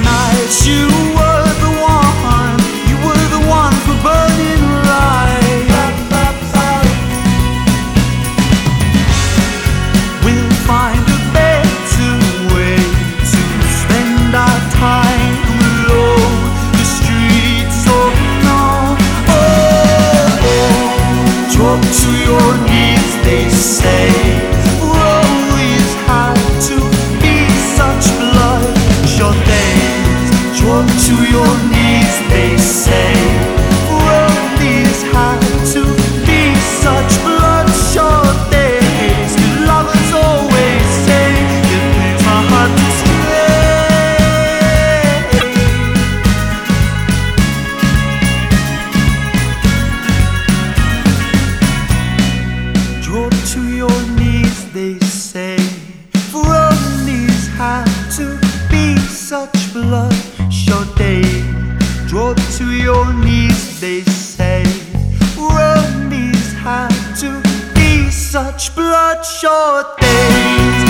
nights you were the one, you were the one for burning light. We'll find a better way to spend our time alone. The streets of now. Drop to your knees, they say. For always had to be such bloodshot days. Drop to your knees, they say. For always had to be such bloodshot days. The lovers always say, it breaks my heart to drop to your knees, they say. For only's had to be such bloodshot days. Drop to your knees, they say. For only's had to be such bloodshot days.